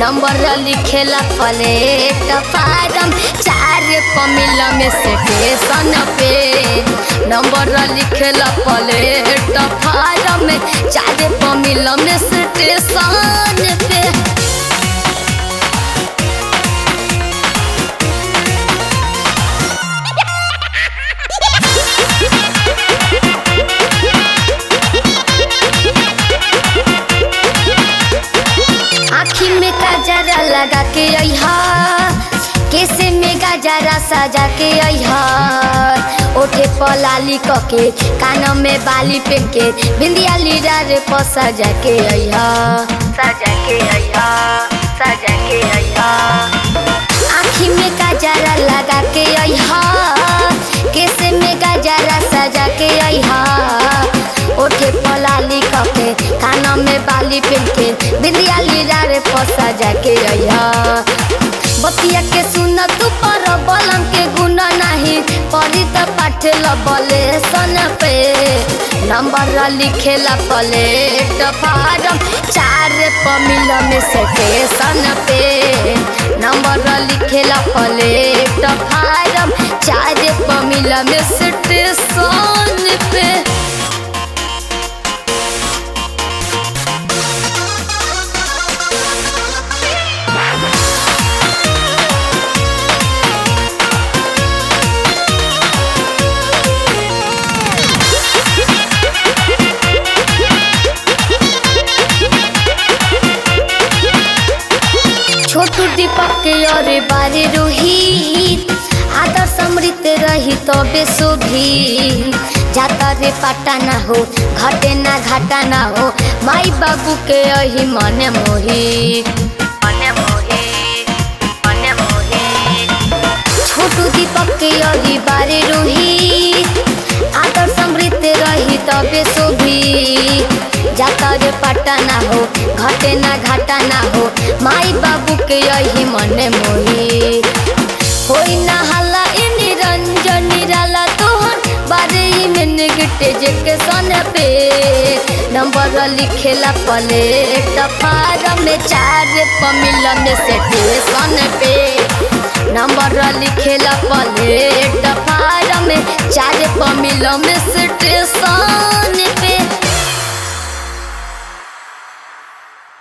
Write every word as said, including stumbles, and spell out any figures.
Number लिखेला platform चार पमिल में स्टेशन पे नंबर लिखेला प्लेट फारम चार पमिल में स्टेशन पे। आँखी में गजरा लगा के अइहा केसे में गजरा सजा के अइहा ओठे पलाली कके कान में बाली पेन के बिंदिया लीरा रे प सजा के अइहा सजा के अइहा सजा के अइहा। आँखी में गजरा लगा के अइहा केसे में गजरा सजा के अइहा ओठे पलाली कके कान में बाली पेन के बिंदिया लीरा रे प सजा के अइहा। बतिया के सुन तू पर बलम के गुण नहीं पढ़ी त पाठ लबले सन पे नंबर लिखेला प्लेट फारम चार पमिल में स्टेशन पे नंबर लिखेला प्लेट फारम चार पमिल में स्टेशन पे। छोटू दीपक के अरे बारे रोहित आदर समृत रही तो बेसोभी जाता रे पाटा ना हो घटे ना घाटा ना हो माई बाबू के अही मने मोही मने मोही मने मोही। छोटू दीपक के अही बारे रोहित आदर समृत रही तो बेसोभी जाता रे पाटा ना हो घटे ना घाटा ना हो माई बाबू के यही मने मोही। होई ना हल्ला इ निरंजन निराला तोहर बारे में निगटे जेके सन पे नंबर लिखेला प्लेट फारम में चार पमिल में स्टेशन पे नंबर लिखेला प्लेट फारम में चार पमिल में स्टेशन